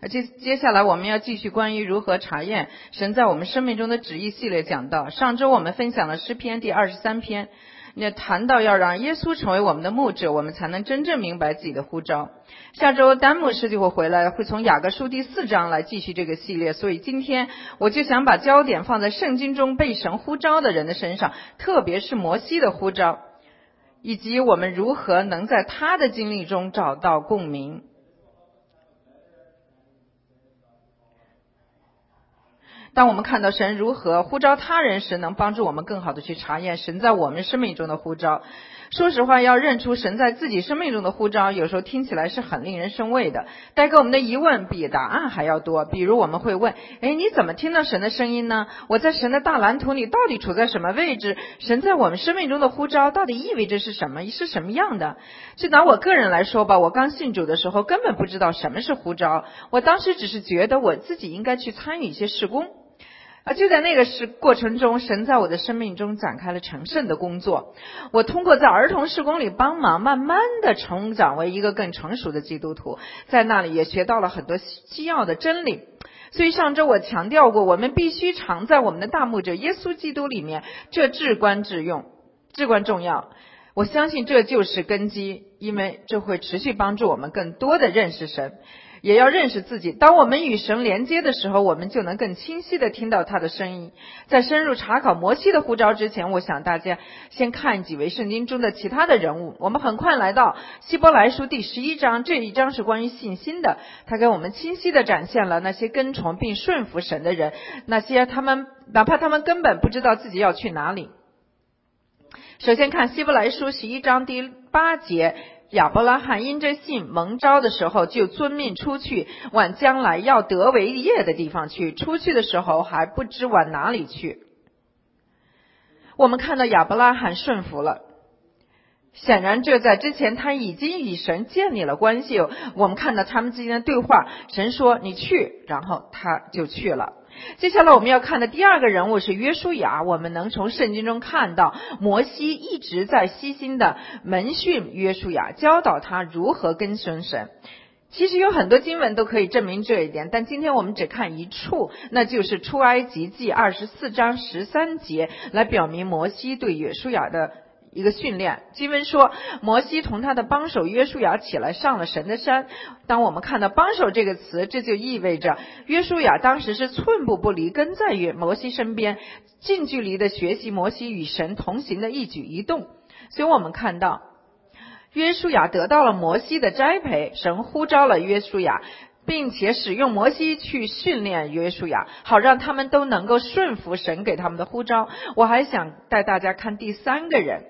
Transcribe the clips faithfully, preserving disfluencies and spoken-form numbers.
接接下来我们要继续关于如何查验神在我们生命中的旨意系列讲到。上周我们分享了诗篇第二十三篇，那谈到要让耶稣成为我们的牧者，我们才能真正明白自己的呼召。下周丹牧师就会回来，会从雅各书第四章来继续这个系列，所以今天我就想把焦点放在圣经中被神呼召的人的身上，特别是摩西的呼召，以及我们如何能在他的经历中找到共鸣。当我们看到神如何呼召他人时，能帮助我们更好的去查验神在我们生命中的呼召。说实话，要认出神在自己生命中的呼召，有时候听起来是很令人生畏的，带给我们的疑问比答案还要多。比如我们会问，诶，你怎么听到神的声音呢？我在神的大蓝图里到底处在什么位置？神在我们生命中的呼召到底意味着是什么？是什么样的？就拿我个人来说吧，我刚信主的时候根本不知道什么是呼召，我当时只是觉得我自己应该去参与一些事工。啊，就在那个时过程中，神在我的生命中展开了成圣的工作。我通过在儿童事工里帮忙，慢慢的成长为一个更成熟的基督徒，在那里也学到了很多需要的真理。所以上周我强调过，我们必须常在我们的大牧者耶稣基督里面，这至关至用，至关重要。我相信这就是根基，因为这会持续帮助我们更多的认识神，也要认识自己。当我们与神连接的时候，我们就能更清晰地听到他的声音。在深入查考摩西的呼召之前，我想大家先看几位圣经中的其他的人物。我们很快来到希伯来书第十一章，这一章是关于信心的，他给我们清晰地展现了那些跟从并顺服神的人，那些他们哪怕他们根本不知道自己要去哪里。首先看希伯来书十一章第八节，亚伯拉罕因着信蒙召的时候，就遵命出去，往将来要得为业的地方去。出去的时候还不知往哪里去。我们看到亚伯拉罕顺服了，显然这在之前他已经与神建立了关系。我们看到他们之间的对话，神说你去，然后他就去了。接下来我们要看的第二个人物是约书亚。我们能从圣经中看到摩西一直在悉心的门训约书亚，教导他如何跟随神。其实有很多经文都可以证明这一点，但今天我们只看一处，那就是出埃及记二十四章十三节，来表明摩西对约书亚的一个训练。经文说，摩西同他的帮手约书亚起来上了神的山。当我们看到帮手这个词，这就意味着约书亚当时是寸步不离，跟在摩西身边，近距离的学习摩西与神同行的一举一动。所以我们看到约书亚得到了摩西的栽培，神呼召了约书亚，并且使用摩西去训练约书亚，好让他们都能够顺服神给他们的呼召。我还想带大家看第三个人，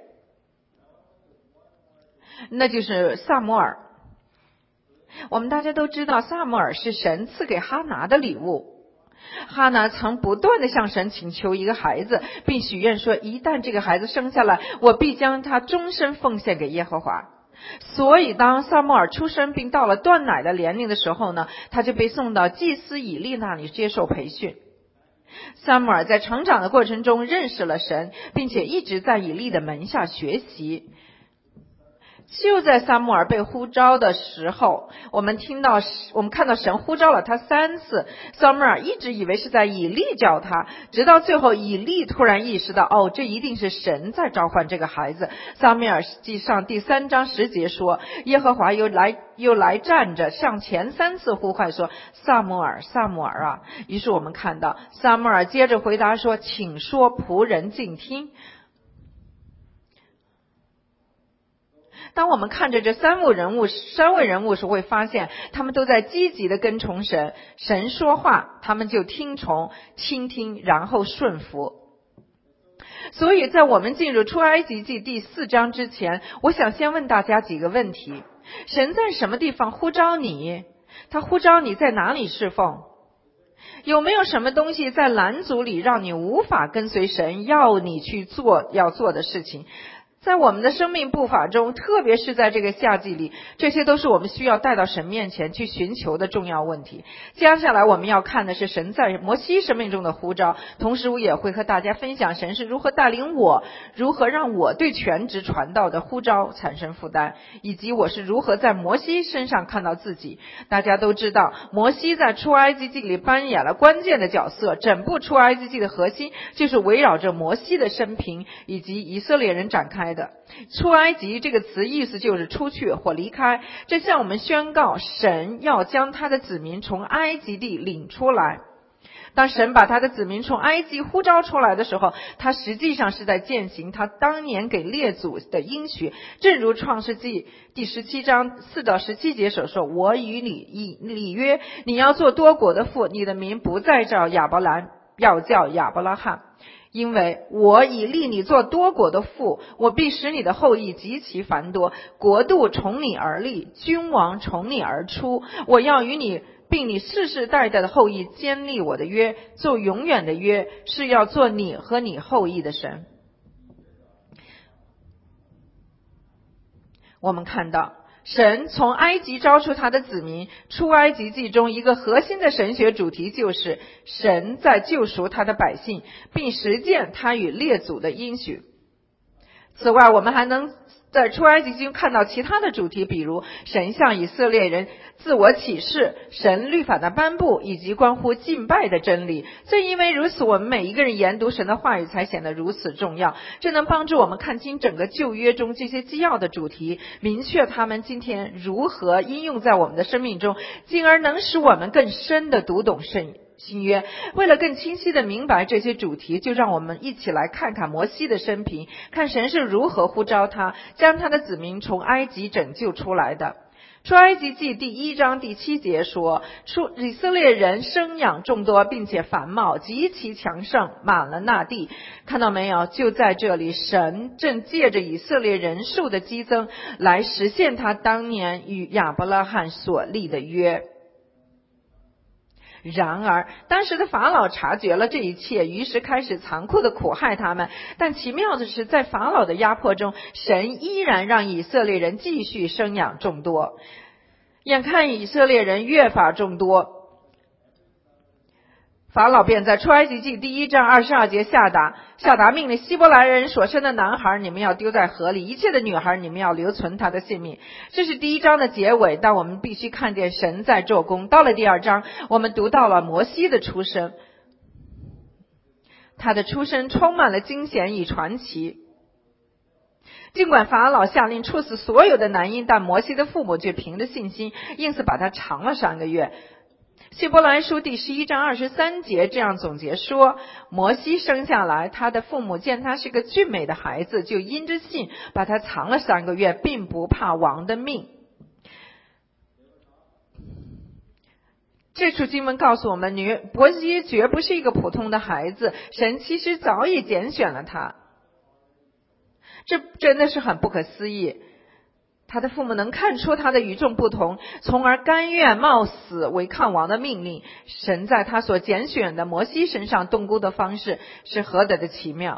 那就是撒母耳。我们大家都知道，撒母耳是神赐给哈拿的礼物。哈拿曾不断地向神请求一个孩子，并许愿说，一旦这个孩子生下来，我必将他终身奉献给耶和华。所以当撒母耳出生并到了断奶的年龄的时候呢，他就被送到祭司以利那里接受培训。撒母耳在成长的过程中认识了神，并且一直在以利的门下学习。就在撒母耳被呼召的时候，我们听到我们看到神呼召了他三次。撒母耳一直以为是在以利叫他，直到最后以利突然意识到，哦，这一定是神在召唤这个孩子。撒母耳记上第三章十节说，耶和华又来又来站着，向前三次呼唤说，撒母耳，撒母耳啊。于是我们看到撒母耳接着回答说，请说，仆人静听。当我们看着这三位人物三位人物时，会发现他们都在积极的跟从神，神说话他们就听从倾听，然后顺服。所以在我们进入出埃及记第四章之前，我想先问大家几个问题。神在什么地方呼召你？他呼召你在哪里侍奉？有没有什么东西在拦阻里让你无法跟随神要你去做要做的事情？ 在我们的生命步伐中，特别是在这个夏季里，这些都是我们需要带到神面前去寻求的重要问题。接下来我们要看的是神在摩西生命中的呼召，同时我也会和大家分享神是如何带领我，如何让我对全职传道的呼召产生负担，以及我是如何在摩西身上看到自己。大家都知道，摩西在出埃及记里扮演了关键的角色，整部出埃及记的核心就是围绕着摩西的生平以及以色列人展开的。出埃及这个词意思就是出去或离开，这向我们宣告神要将他的子民从埃及地领出来。当神把他的子民从埃及呼召出来的时候，他实际上是在践行他当年给列祖的应许，正如创世纪第十七章四到十七节所说，我与你以立约，你要做多国的父，你的名不再叫亚伯兰，要叫亚伯拉罕，因为我已立你做多国的父，我必使你的后裔极其繁多，国度从你而立，君王从你而出，我要与你并你世世代代的后裔坚立我的约，做永远的约，是要做你和你后裔的神。我们看到神从埃及招出他的子民，出埃及记中一个核心的神学主题就是神在救赎他的百姓，并实践他与列祖的应许。此外，我们还能在出埃及记中看到其他的主题，比如神向以色列人自我启示，神律法的颁布，以及关乎敬拜的真理。正因为如此，我们每一个人研读神的话语才显得如此重要，这能帮助我们看清整个旧约中这些基要的主题，明确他们今天如何应用在我们的生命中，进而能使我们更深地读懂圣新约。为了更清晰地明白这些主题，就让我们一起来看看摩西的生平，看神是如何呼召他，将他的子民从埃及拯救出来的。出埃及记第一章第七节说，出以色列人生养众多，并且繁茂，极其强盛，满了那地。看到没有？就在这里，神正借着以色列人数的激增，来实现他当年与亚伯拉罕所立的约。然而当时的法老察觉了这一切，于是开始残酷的苦害他们。但奇妙的是，在法老的压迫中，神依然让以色列人继续生养众多。眼看以色列人越发众多，法老便在出埃及记第一章二十二节下达下达命令，希伯来人所生的男孩你们要丢在河里，一切的女孩你们要留存他的性命。这是第一章的结尾，但我们必须看见神在做工。到了第二章，我们读到了摩西的出生，他的出生充满了惊险与传奇。尽管法老下令处死所有的男婴，但摩西的父母却凭着信心，因此把他藏了三个月。希伯来书第十一章二十三节这样总结说，摩西生下来，他的父母见他是个俊美的孩子，就因着信把他藏了三个月，并不怕王的命。这处经文告诉我们，女摩西绝不是一个普通的孩子，神其实早已拣选了他。这真的是很不可思议。他的父母能看出他的与众不同，从而甘愿冒死违抗王的命令。神在他所拣选的摩西身上动工的方式是何等的奇妙。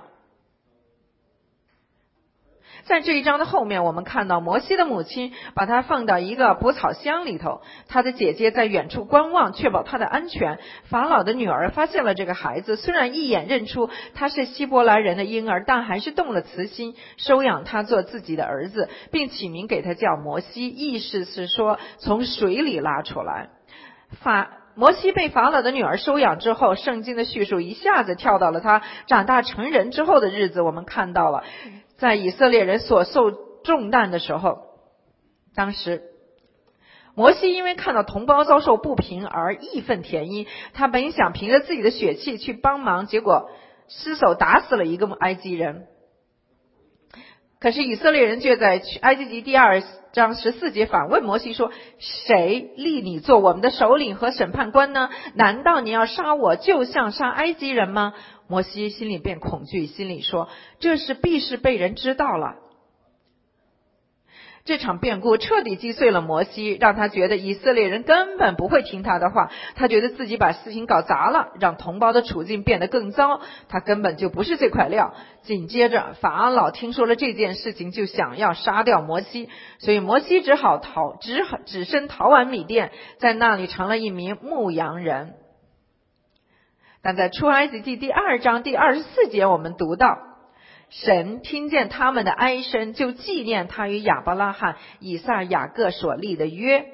在这一章的后面，我们看到摩西的母亲把他放到一个蒲草箱里头，他的姐姐在远处观望，确保他的安全。法老的女儿发现了这个孩子，虽然一眼认出他是希伯来人的婴儿，但还是动了慈心，收养他做自己的儿子，并起名给他叫摩西，意思是说从水里拉出来。法摩西被法老的女儿收养之后，圣经的叙述一下子跳到了他长大成人之后的日子。我们看到了在以色列人所受重担的时候，当时摩西因为看到同胞遭受不平而义愤填膺，他本想凭着自己的血气去帮忙，结果失手打死了一个埃及人。可是以色列人却在埃及记第二章十四节反问摩西说，谁立你做我们的首领和审判官呢？难道你要杀我，就像杀埃及人吗？摩西心里便恐惧，心里说，这事必是被人知道了。 这场变故彻底击碎了摩西，让他觉得以色列人根本不会听他的话，他觉得自己把事情搞砸了，让同胞的处境变得更糟，他根本就不是这块料。紧接着法老听说了这件事情，就想要杀掉摩西，所以摩西只好逃只只身逃往米甸，在那里成了一名牧羊人。但在出埃及记第二章第二十四节，我们读到神听见他们的哀声，就纪念他与亚伯拉罕、以撒、雅各所立的约。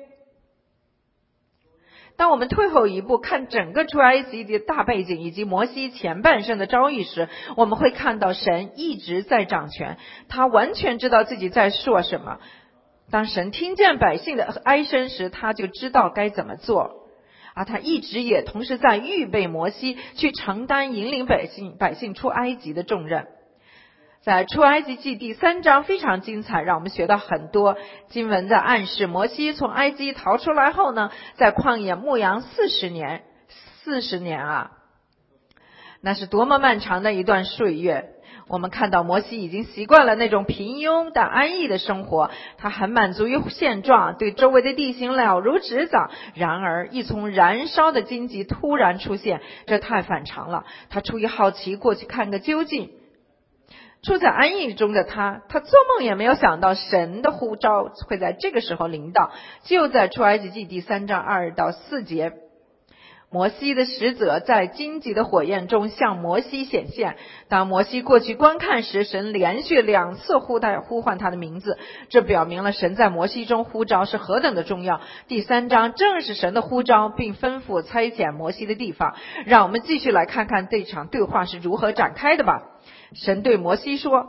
当我们退后一步看整个出埃及的大背景以及摩西前半生的遭遇时，我们会看到神一直在掌权，他完全知道自己在说什么。当神听见百姓的哀声时，他就知道该怎么做。而他一直也同时在预备摩西去承担引领百姓百姓出埃及的重任。在出埃及记第三章非常精彩，让我们学到很多经文的暗示。摩西从埃及逃出来后呢，在旷野牧羊四十年，四十年啊，那是多么漫长的一段岁月。我们看到摩西已经习惯了那种平庸但安逸的生活，他很满足于现状，对周围的地形了如指掌。然而一丛燃烧的荆棘突然出现，这太反常了。他出于好奇过去看个究竟。处在安逸中的他，他做梦也没有想到神的呼召会在这个时候临到。就在出埃及记第三章二到四节，摩西的使者在荆棘的火焰中向摩西显现。当摩西过去观看时，神连续两次呼他呼唤他的名字，这表明了神在摩西中呼召是何等的重要。第三章正是神的呼召并吩咐差遣摩西的地方。让我们继续来看看这场对话是如何展开的吧。神对摩西说，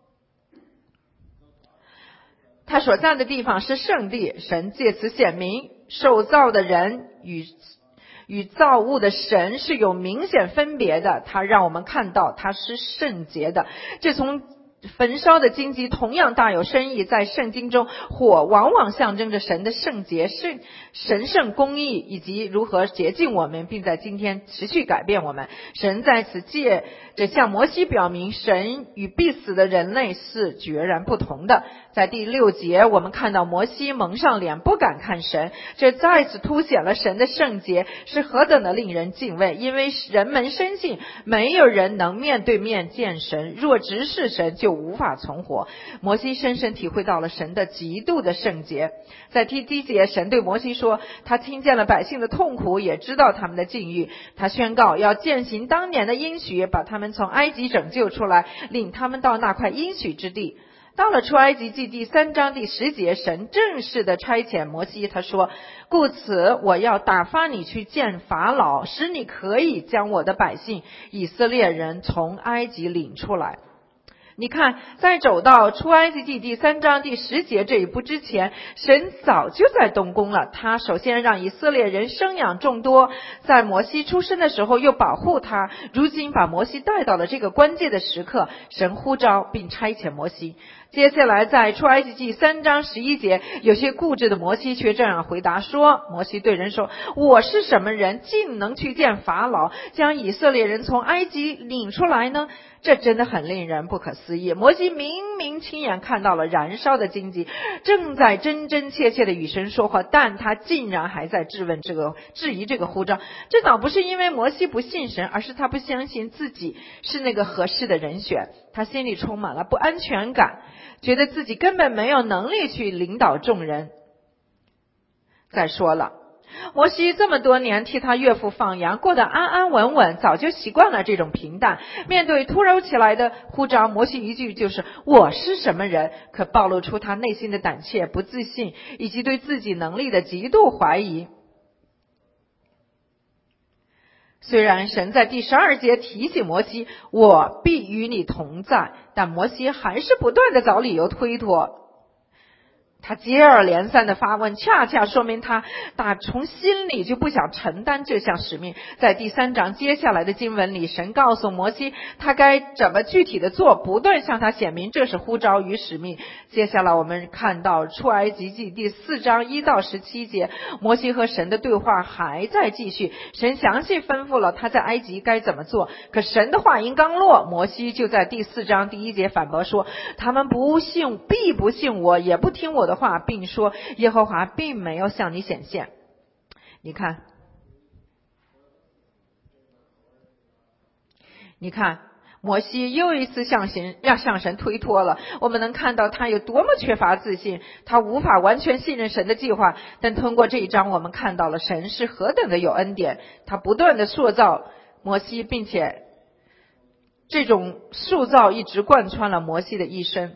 他所站的地方是圣地，神借此显明受造的人与与造物的神是有明显分别的，他让我们看到他是圣洁的。这从焚烧的荆棘同样大有深意，在圣经中，火往往象征着神的圣洁、圣神圣公义以及如何洁净我们，并在今天持续改变我们。神在此借着向摩西表明，神与必死的人类是决然不同的。在第六节，我们看到摩西蒙上脸，不敢看神，这再次凸显了神的圣洁是何等的令人敬畏。因为人们深信没有人能面对面见神，若直视神就无法存活。摩西深深体会到了神的极度的圣洁。在第七节，神对摩西说，他听见了百姓的痛苦，也知道他们的境遇。他宣告要践行当年的应许，把他们从埃及拯救出来，领他们到那块应许之地。到了出埃及记第三章第十节，神正式的差遣摩西，他说，故此我要打发你去见法老，使你可以将我的百姓以色列人从埃及领出来。你看，在走到出埃及记第三章第十节这一步之前，神早就在动工了。他首先让以色列人生养众多，在摩西出生的时候又保护他，如今把摩西带到了这个关键的时刻，神呼召并差遣摩西。接下来在出埃及记三章十一节，有些固执的摩西却这样回答说，摩西对人说，我是什么人，竟能去见法老，将以色列人从埃及领出来呢？这真的很令人不可思议。摩西明明亲眼看到了燃烧的荆棘，正在真真切切的与神说话，但他竟然还在质问这个质疑这个呼召。这倒不是因为摩西不信神，而是他不相信自己是那个合适的人选。他心里充满了不安全感，觉得自己根本没有能力去领导众人。再说了，摩西这么多年替他岳父放羊，过得安安稳稳，早就习惯了这种平淡。面对突如其来的呼召，摩西一句就是我是什么人，可暴露出他内心的胆怯、不自信以及对自己能力的极度怀疑。虽然神在第十二节提醒摩西，我必与你同在，但摩西还是不断的找理由推脱。他接二连三的发问，恰恰说明他打从心里就不想承担这项使命。在第三章接下来的经文里，神告诉摩西他该怎么具体的做，不断向他显明这是呼召与使命。接下来我们看到出埃及记第四章一到十七节，摩西和神的对话还在继续。神详细吩咐了他在埃及该怎么做，可神的话音刚落，摩西就在第四章第一节反驳说，他们不信，必不信我，也不听我的的话，并说耶和华并没有向你显现。你看，你看摩西又一次向神要向神推脱了。我们能看到他有多么缺乏自信，他无法完全信任神的计划。但通过这一章，我们看到了神是何等的有恩典，他不断的塑造摩西，并且这种塑造一直贯穿了摩西的一生。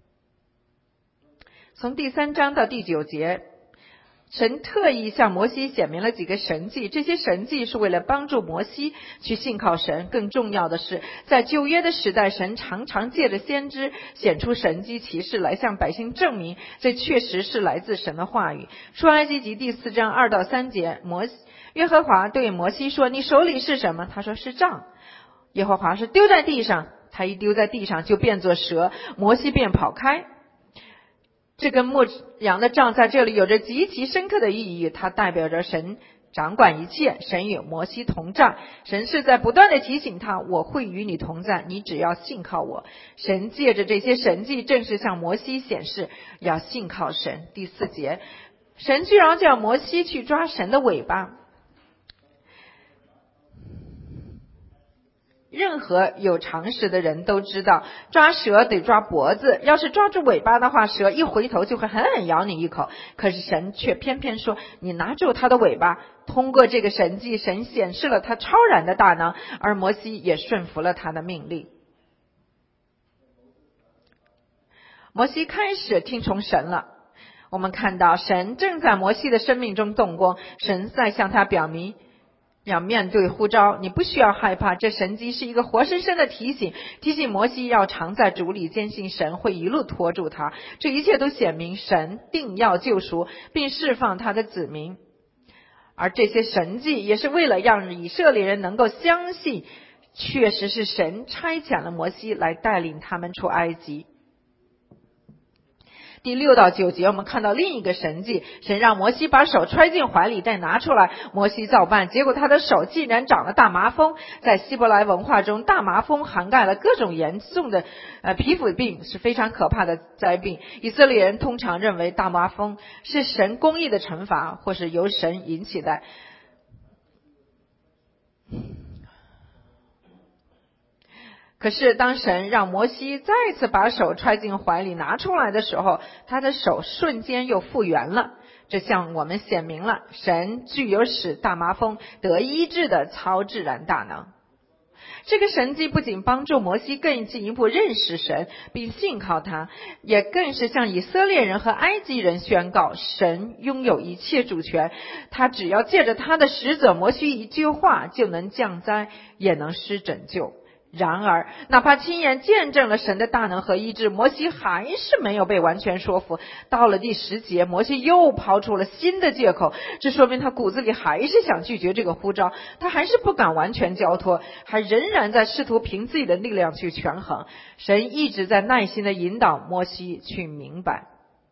从第三章到第九节，神特意向摩西显明了几个神迹，这些神迹是为了帮助摩西去信靠神。更重要的是，在旧约的时代，神常常借着先知显出神迹奇事来向百姓证明这确实是来自神的话语。出埃及记第四章二到三节，摩耶和华对摩西说，你手里是什么？他说是杖。耶和华是丢在地上，他一丢在地上就变作蛇，摩西便跑开。这根牧羊的杖在这里有着极其深刻的意义，它代表着神掌管一切，神与摩西同在，神是在不断的提醒他，我会与你同在，你只要信靠我。神借着这些神迹正是向摩西显示要信靠神。第四节，神居然叫摩西去抓神的尾巴。任何有常识的人都知道，抓蛇得抓脖子，要是抓住尾巴的话，蛇一回头就会狠狠咬你一口。可是神却偏偏说，你拿住他的尾巴。通过这个神迹，神显示了他超然的大能，而摩西也顺服了他的命令。摩西开始听从神了。我们看到神正在摩西的生命中动工，神在向他表明要面对呼召，你不需要害怕，这神迹是一个活生生的提醒，提醒摩西要常在主里坚信神会一路拖住他。这一切都显明神定要救赎并释放他的子民，而这些神迹也是为了让以色列人能够相信确实是神差遣了摩西来带领他们出埃及。第六到九节，我们看到另一个神迹，神让摩西把手揣进怀里再拿出来，摩西照办，结果他的手竟然长了大麻风。在希伯来文化中，大麻风涵盖了各种严重的呃皮肤病，是非常可怕的灾病。以色列人通常认为大麻风是神公义的惩罚，或是由神引起的。可是当神让摩西再次把手揣进怀里拿出来的时候，他的手瞬间又复原了。这向我们显明了神具有使大麻风得医治的超自然大能。这个神迹不仅帮助摩西更进一步认识神并信靠他，也更是向以色列人和埃及人宣告神拥有一切主权，他只要借着他的使者摩西一句话就能降灾，也能施拯救。然而哪怕亲眼见证了神的大能和医治，摩西还是没有被完全说服。到了第十节，摩西又抛出了新的借口，这说明他骨子里还是想拒绝这个呼召，他还是不敢完全交托，还仍然在试图凭自己的力量去权衡。神一直在耐心的引导摩西去明白，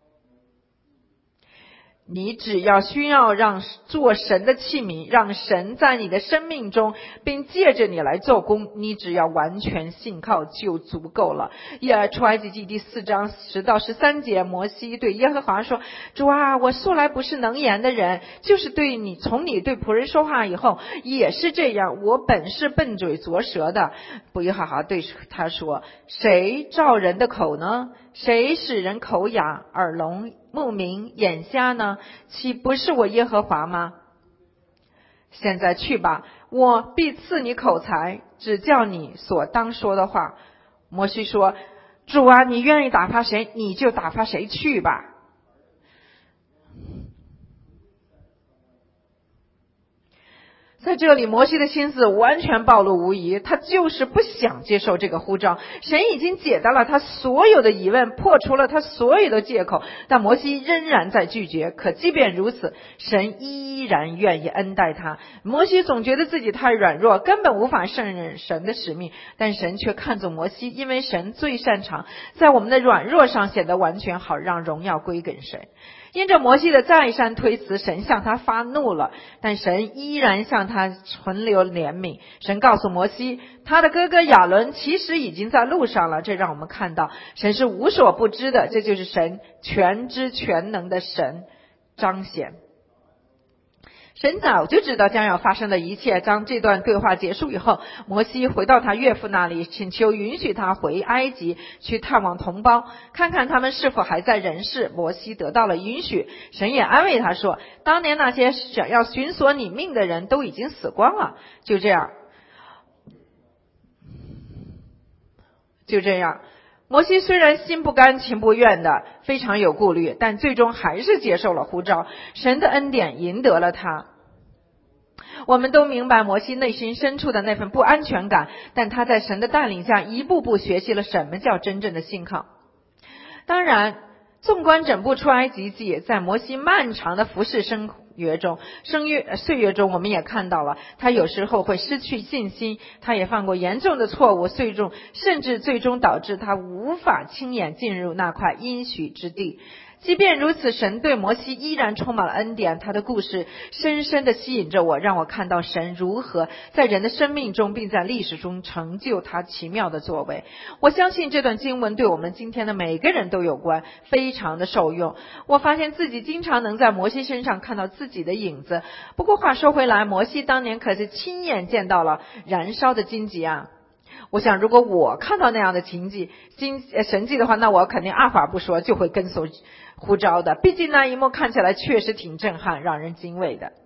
你只要需要让做神的器皿，让神在你的生命中并借着你来做工，你只要完全信靠就足够了。也出埃及记第四章十到十三节，摩西对耶和华说，主啊，我素来不是能言的人，就是对你从你对仆人说话以后也是这样，我本是笨嘴拙舌的。不耶和华对他说，谁造人的口呢？谁使人口哑耳聋目明眼瞎呢？岂不是我耶和华吗？现在去吧，我必赐你口才，只叫你所当说的话。摩西说，主啊，你愿意打发谁你就打发谁去吧。在这里摩西的心思完全暴露无遗，他就是不想接受这个呼召。神已经解答了他所有的疑问，破除了他所有的借口，但摩西仍然在拒绝。可即便如此，神依然愿意恩待他。摩西总觉得自己太软弱，根本无法胜任神的使命，但神却看重摩西，因为神最擅长在我们的软弱上显得完全，好让荣耀归给神。 因着摩西的再三推辞，神向他发怒了，但神依然向他存留怜悯。神告诉摩西，他的哥哥亚伦其实已经在路上了。这让我们看到神是无所不知的，这就是神全知全能的神彰显。神早就知道将要发生的一切。当这段对话结束以后，摩西回到他岳父那里，请求允许他回埃及去探望同胞，看看他们是否还在人世。摩西得到了允许，神也安慰他说，当年那些想要寻索你命的人都已经死光了。就这样就这样摩西虽然心不甘情不愿的，非常有顾虑，但最终还是接受了呼召。神的恩典赢得了他。我们都明白摩西内心深处的那份不安全感，但他在神的带领下一步步学习了什么叫真正的信靠。当然，纵观整部出埃及记，在摩西漫长的服侍生活中生月岁月中，我们也看到了他有时候会失去信心，他也犯过严重的错误，最终甚至最终导致他无法亲眼进入那块应许之地。即便如此，神对摩西依然充满了恩典，他的故事深深地吸引着我，让我看到神如何在人的生命中并在历史中成就他奇妙的作为。我相信这段经文对我们今天的每个人都有关，非常的受用。我发现自己经常能在摩西身上看到自己的影子。不过话说回来，摩西当年可是亲眼见到了燃烧的荆棘啊。我想如果我看到那样的情迹经神迹的话，那我肯定二话不说就会跟随呼召的。毕竟那一幕看起来确实挺震撼，让人敬畏的。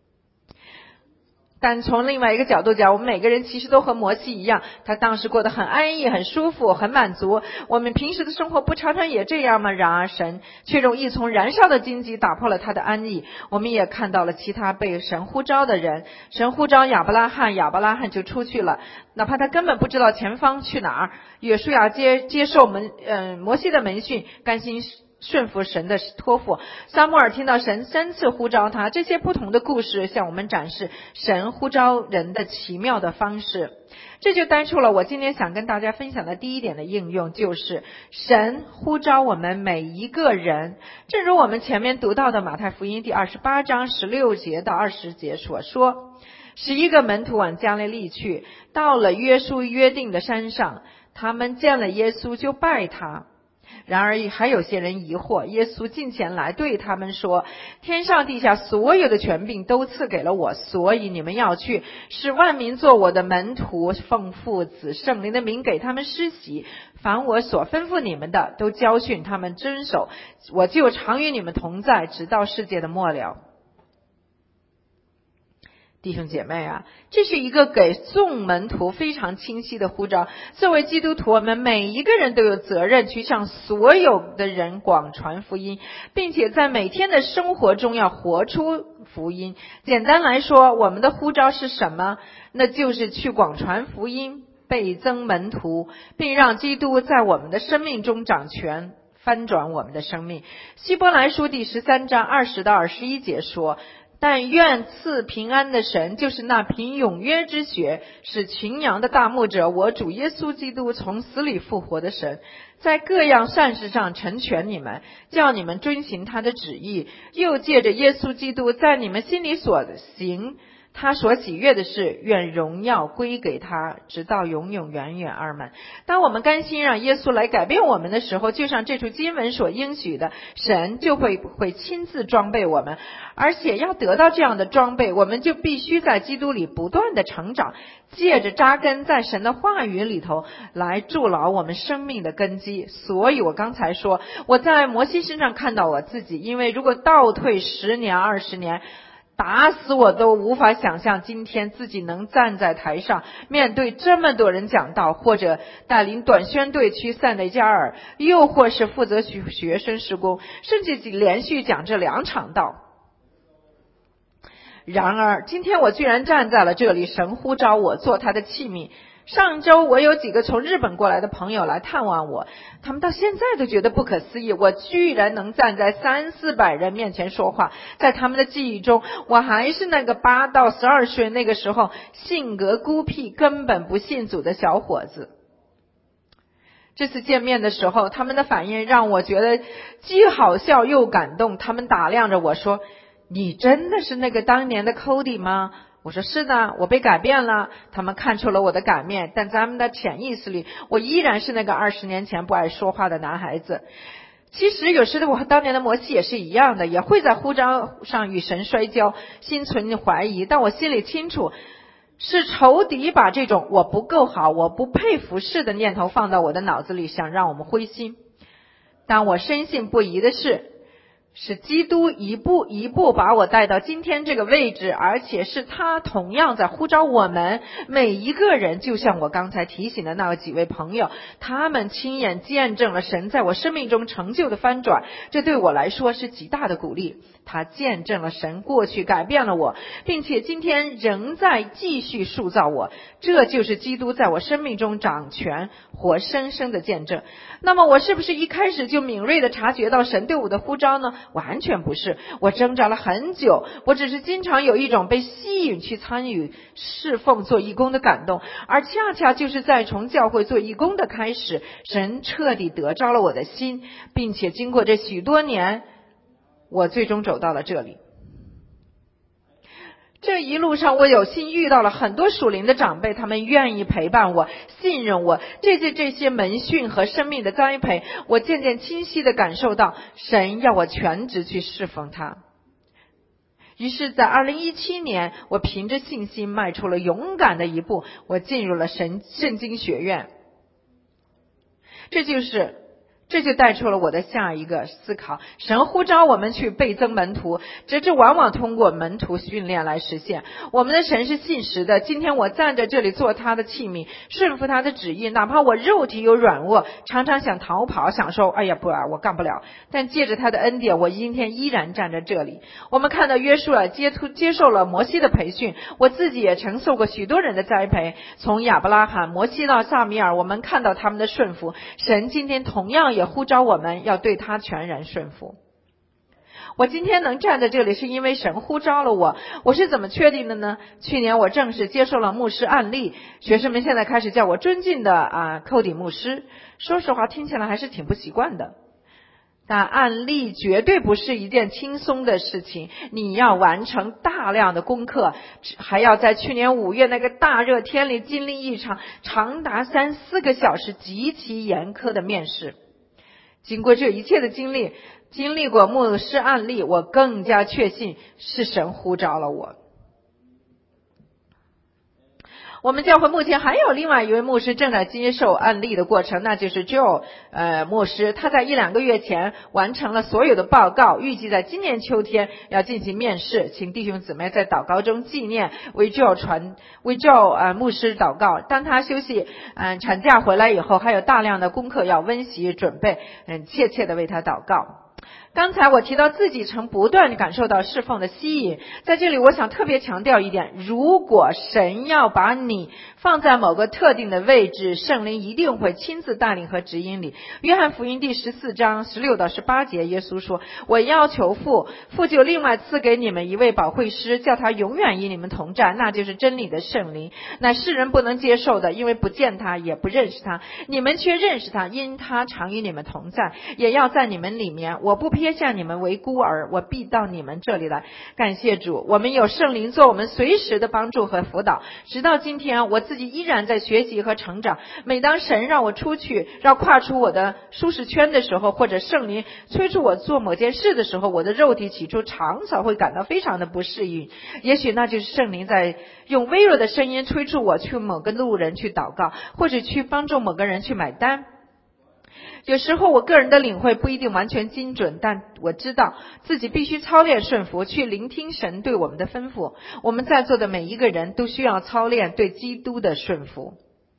但从另外一个角度讲，我们每个人其实都和摩西一样，他当时过得很安逸，很舒服，很满足。我们平时的生活不常常也这样吗？然而神却用一丛燃烧的荆棘打破了他的安逸。我们也看到了其他被神呼召的人，神呼召亚伯拉罕，亚伯拉罕就出去了，哪怕他根本不知道前方去哪儿。约书亚接接受门嗯摩西的门训，甘心顺服神的托付。撒母耳听到神三次呼召他，这些不同的故事向我们展示神呼召人的奇妙的方式。这就带出了我今天想跟大家分享的第一点的应用，就是神呼召我们每一个人。正如我们前面读到的马太福音第二十八章十六节到二十节所说，十一个门徒往加利利去，到了约书约定的山上，他们见了耶稣就拜他。然而还有些人疑惑，耶稣近前来对他们说，天上地下所有的权柄都赐给了我，所以你们要去，使万民做我的门徒，奉父子圣灵的名给他们施洗，凡我所吩咐你们的都教训他们遵守，我就常与你们同在，直到世界的末了。弟兄姐妹啊，这是一个给众门徒非常清晰的呼召。作为基督徒，我们每一个人都有责任去向所有的人广传福音，并且在每天的生活中要活出福音。简单来说，我们的呼召是什么？那就是去广传福音，倍增门徒，并让基督在我们的生命中掌权，翻转我们的生命。希伯来书第十三章二十到二十一节说，但愿赐平安的神，就是那凭永约之血使群羊的大牧者，我主耶稣基督从死里复活的神，在各样善事上成全你们，叫你们遵行他的旨意，又借着耶稣基督在你们心里所行他所喜悦的事，愿荣耀归给他，直到永永远远。阿们。当我们甘心让耶稣来改变我们的时候，就像这处经文所应许的，神就会会亲自装备我们。而且要得到这样的装备，我们就必须在基督里不断的成长，借着扎根在神的话语里头来筑牢我们生命的根基。所以我刚才说，我在摩西身上看到我自己，因为如果倒退十年二十年，打死我都无法想象今天自己能站在台上面对这么多人讲道，或者带领短宣队去塞内加尔，又或是负责学生事工，甚至连续讲这两场道。然而今天我居然站在了这里，神呼召我做他的器皿。上周我有几个从日本过来的朋友来探望我，他们到现在都觉得不可思议，我居然能站在三四百人面前说话。在他们的记忆中，我还是那个八到十二岁那个时候性格孤僻根本不信主的小伙子。 这次见面的时候，他们的反应让我觉得既好笑又感动。他们打量着我说，你真的是那个当年的 Cody 吗？我说是的，我被改变了。他们看出了我的改变，但在他们的潜意识里，我依然是那个二十年前不爱说话的男孩子。其实有时的我和当年的摩西也是一样的，也会在呼召上与神摔跤，心存怀疑，但我心里清楚，是仇敌把这种我不够好，我不配服侍的念头放到我的脑子里，想让我们灰心。但我深信不疑的是，是基督一步一步把我带到今天这个位置，而且是他同样在呼召我们每一个人，就像我刚才提醒的那几位朋友，他们亲眼见证了神在我生命中成就的翻转，这对我来说是极大的鼓励。他见证了神过去改变了我，并且今天仍在继续塑造我，这就是基督在我生命中掌权活生生的见证。那么我是不是一开始就敏锐地察觉到神对我的呼召呢？完全不是，我挣扎了很久，我只是经常有一种被吸引去参与侍奉做义工的感动，而恰恰就是在从教会做义工的开始，神彻底得着了我的心，并且经过这许多年，我最终走到了这里。这一路上我有幸遇到了很多属灵的长辈，他们愿意陪伴我，信任我，这些这些门训和生命的栽培，我渐渐清晰地感受到神要我全职去侍奉他。于是在二零一七年，我凭着信心迈出了勇敢的一步，我进入了神圣经学院。这就是这就带出了我的下一个思考，神呼召我们去倍增门徒，这这往往通过门徒训练来实现。我们的神是信实的，今天我站在这里做他的器皿，顺服他的旨意，哪怕我肉体有软弱，常常想逃跑，想说哎呀不啊，我干不了，但借着他的恩典，我今天依然站在这里。我们看到约书亚接接受了摩西的培训，我自己也承受过许多人的栽培，从亚伯拉罕、摩西到撒米尔，我们看到他们的顺服。神今天同样也呼召我们要对他全然顺服。我今天能站在这里是因为神呼召了我。我是怎么确定的呢？去年我正式接受了牧师案例，学生们现在开始叫我尊敬的啊寇迪牧师。说实话听起来还是挺不习惯的，但案例绝对不是一件轻松的事情，你要完成大量的功课，还要在去年五月那个大热天里经历一场长达三四个小时极其严苛的面试。经过这一切的经历，经历过牧师案例，我更加确信是神呼召了我。我们教会目前还有另外一位牧师正在接受案例的过程，那就是 Joe 呃牧师，他在一两个月前完成了所有的报告，预计在今年秋天要进行面试，请弟兄姊妹在祷告中纪念为 Joe 传为 Joe 呃牧师祷告。当他休息嗯、呃、产假回来以后，还有大量的功课要温习准备，嗯切切的为他祷告。刚才我提到自己曾不断感受到侍奉的吸引，在这里我想特别强调一点，如果神要把你放在某个特定的位置，圣灵一定会亲自带领和指引你。约翰福音第十四章十六到十八节，耶稣说，我要求父，父就另外赐给你们一位保惠师，叫他永远与你们同在，那就是真理的圣灵，乃世人不能接受的，因为不见他也不认识他，你们却认识他，因他常与你们同在，也要在你们里面。我不撇下你们为孤儿，我必到你们这里来。感谢主，我们有圣灵做我们随时的帮助和辅导。直到今天，我自己依然在学习和成长。每当神让我出去，让跨出我的舒适圈的时候，或者圣灵催促我做某件事的时候，我的肉体起初常常会感到非常的不适应。也许那就是圣灵在用微弱的声音催促我去某个路人去祷告，或者去帮助某个人去买单。有时候我个人的领会不一定完全精准，但我知道自己必须操练顺服，去聆听神对我们的吩咐。我们在座的每一个人都需要操练对基督的顺服。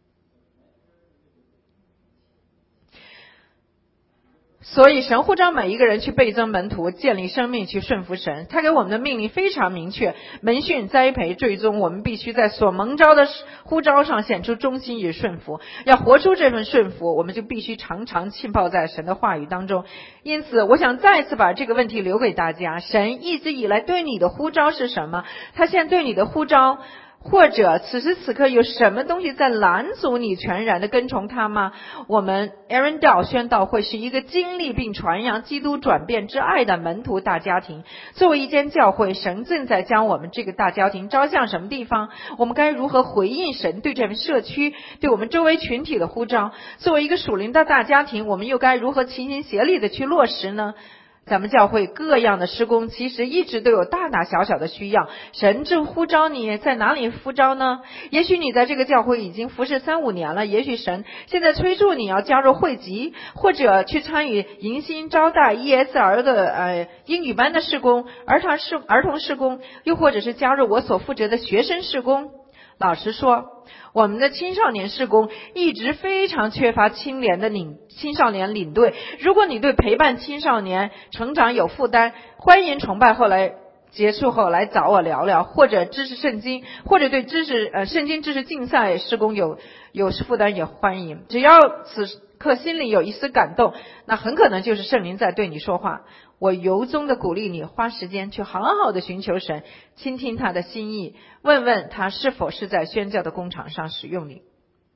所以神呼召每一个人去倍增门徒，建立生命，去顺服神。他给我们的命令非常明确，门训栽培最终我们必须在所蒙召的呼召上显出忠心与顺服。要活出这份顺服，我们就必须常常浸泡在神的话语当中。因此我想再次把这个问题留给大家，神一直以来对你的呼召是什么？他现在对你的呼召或者此时此刻有什么东西在拦阻你全然的跟从他吗？我们 Aaron Dow 宣道会是一个经历并传扬基督转变之爱的门徒大家庭。作为一间教会，神正在将我们这个大家庭招向什么地方？我们该如何回应神对这份社区、对我们周围群体的呼召？作为一个属灵的大家庭，我们又该如何齐心协力的去落实呢？咱们教会各样的施工其实一直都有大大小小的需要，神正呼召你在哪里呼召呢？也许你在这个教会已经服侍三五年了，也许神现在催促你要加入会籍，或者去参与迎新招待 E S R 的呃英语班的事工、儿童事儿童事工，又或者是加入我所负责的学生事工。老实说，我们的青少年事工一直非常缺乏青年的领青少年领队。如果你对陪伴青少年成长有负担，欢迎崇拜后来结束后来找我聊聊，或者知识圣经，或者对知识呃圣经知识竞赛事工有有负担也欢迎。只要此刻心里有一丝感动，那很可能就是圣灵在对你说话。我由衷的鼓励你花时间去好好的寻求神，倾听他的心意，问问他是否是在宣教的工场上使用你。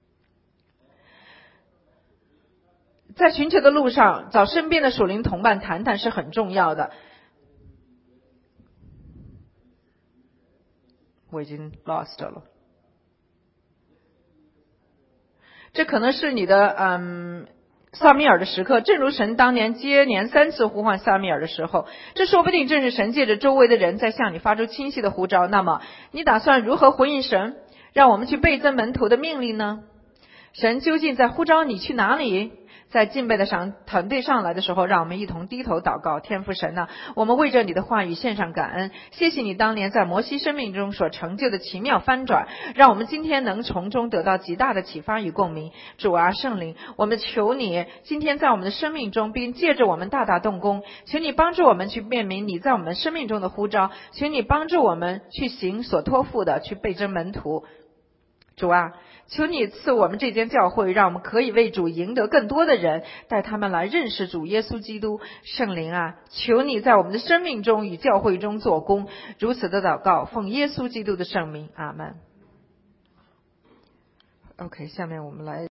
在寻求的路上，找身边的属灵同伴谈谈是很重要的。我已经 lost 了，这可能是你的嗯撒米尔的时刻，正如神当年接连三次呼唤撒米尔的时候，这说不定正是神借着周围的人在向你发出清晰的呼召。那么你打算如何回应神让我们去倍增门徒的命令呢？神究竟在呼召你去哪里？在敬拜的上团队上来的时候，让我们一同低头祷告。天父神啊，我们为着你的话语献上感恩，谢谢你当年在摩西生命中所成就的奇妙翻转，让我们今天能从中得到极大的启发与共鸣。主啊，圣灵，我们求你今天在我们的生命中，并借着我们大大动工，求你帮助我们去辨明你在我们生命中的呼召，求你帮助我们去行所托付的，去倍增门徒。主啊，求你赐我们这间教会，让我们可以为主赢得更多的人，带他们来认识主耶稣基督。圣灵啊，求你在我们的生命中与教会中做工。如此的祷告，奉耶稣基督的圣名，阿们。OK， 下面我们来